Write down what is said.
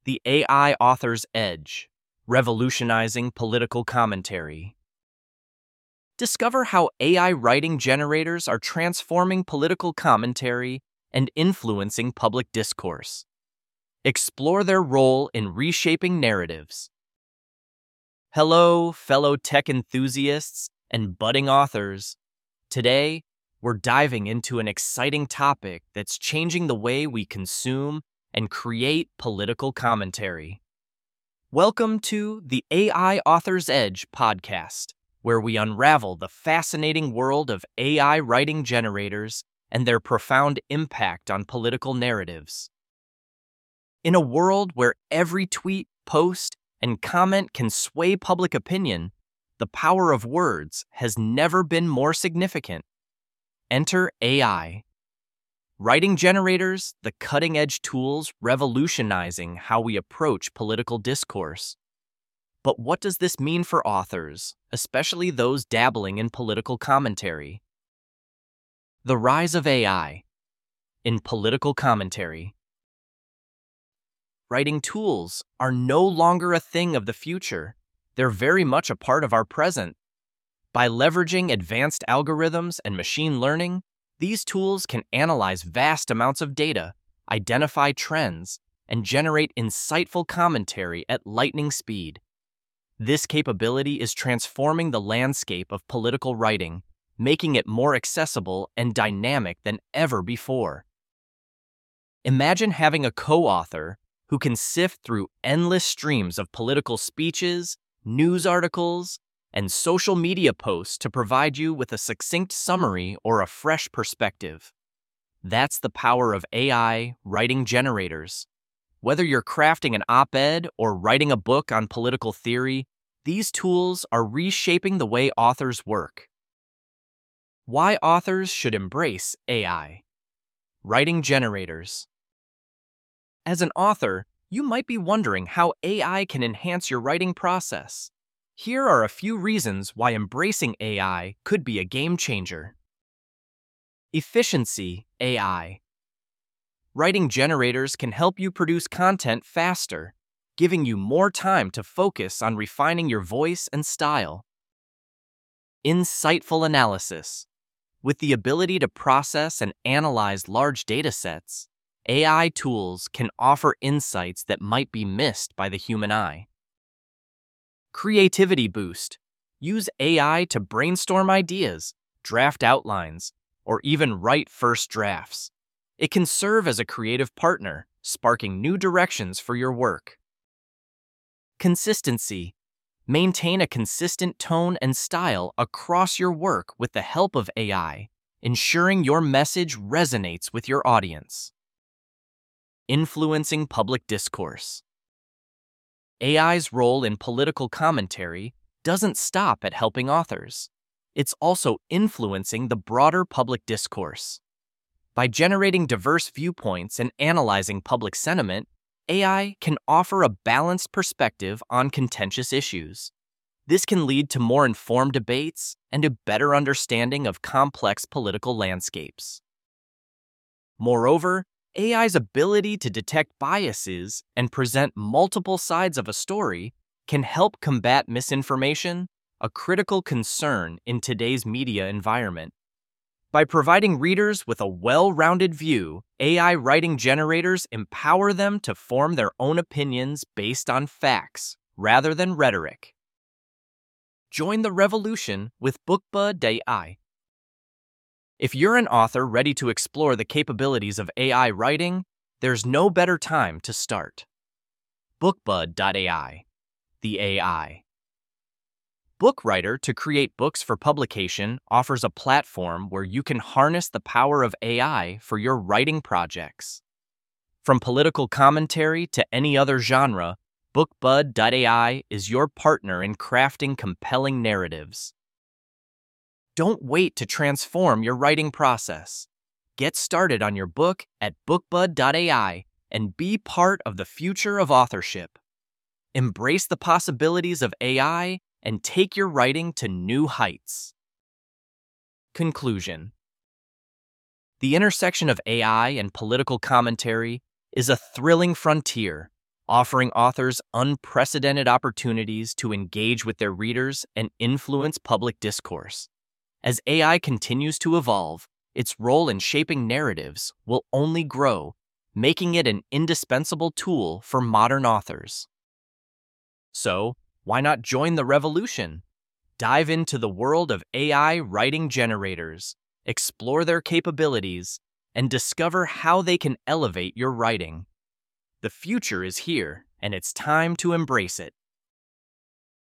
The AI Author's Edge, Revolutionizing Political Commentary. Discover how AI writing generators are transforming political commentary and influencing public discourse. Explore their role in reshaping narratives. Hello, fellow tech enthusiasts and budding authors. Today, we're diving into an exciting topic that's changing the way we consume and create political commentary. Welcome to the AI Author's Edge podcast, where we unravel the fascinating world of AI writing generators and their profound impact on political narratives. In a world where every tweet, post, and comment can sway public opinion, the power of words has never been more significant. Enter AI. Writing generators, the cutting-edge tools revolutionizing how we approach political discourse. But what does this mean for authors, especially those dabbling in political commentary? The rise of AI in political commentary. Writing tools are no longer a thing of the future. They're very much a part of our present. By leveraging advanced algorithms and machine learning, these tools can analyze vast amounts of data, identify trends, and generate insightful commentary at lightning speed. This capability is transforming the landscape of political writing, making it more accessible and dynamic than ever before. Imagine having a co-author who can sift through endless streams of political speeches, news articles, and social media posts to provide you with a succinct summary or a fresh perspective. That's the power of AI writing generators. Whether you're crafting an op-ed or writing a book on political theory, these tools are reshaping the way authors work. Why authors should embrace AI. Writing generators. As an author, you might be wondering how AI can enhance your writing process. Here are a few reasons why embracing AI could be a game changer. Efficiency AI. Writing generators can help you produce content faster, giving you more time to focus on refining your voice and style. Insightful analysis. With the ability to process and analyze large data sets, AI tools can offer insights that might be missed by the human eye. Creativity boost. Use AI to brainstorm ideas, draft outlines, or even write first drafts. It can serve as a creative partner, sparking new directions for your work. Consistency. Maintain a consistent tone and style across your work with the help of AI, ensuring your message resonates with your audience. Influencing public discourse. AI's role in political commentary doesn't stop at helping authors. It's also influencing the broader public discourse. By generating diverse viewpoints and analyzing public sentiment, AI can offer a balanced perspective on contentious issues. This can lead to more informed debates and a better understanding of complex political landscapes. Moreover, AI's ability to detect biases and present multiple sides of a story can help combat misinformation, a critical concern in today's media environment. By providing readers with a well-rounded view, AI writing generators empower them to form their own opinions based on facts rather than rhetoric. Join the revolution with BookBud.ai. If you're an author ready to explore the capabilities of AI writing, there's no better time to start. BookBud.ai, the AI. BookWriter to create books for publication offers a platform where you can harness the power of AI for your writing projects. From political commentary to any other genre, BookBud.ai is your partner in crafting compelling narratives. Don't wait to transform your writing process. Get started on your book at BookBud.ai and be part of the future of authorship. Embrace the possibilities of AI and take your writing to new heights. Conclusion. The intersection of AI and political commentary is a thrilling frontier, offering authors unprecedented opportunities to engage with their readers and influence public discourse. As AI continues to evolve, its role in shaping narratives will only grow, making it an indispensable tool for modern authors. So, why not join the revolution? Dive into the world of AI writing generators, explore their capabilities, and discover how they can elevate your writing. The future is here, and it's time to embrace it.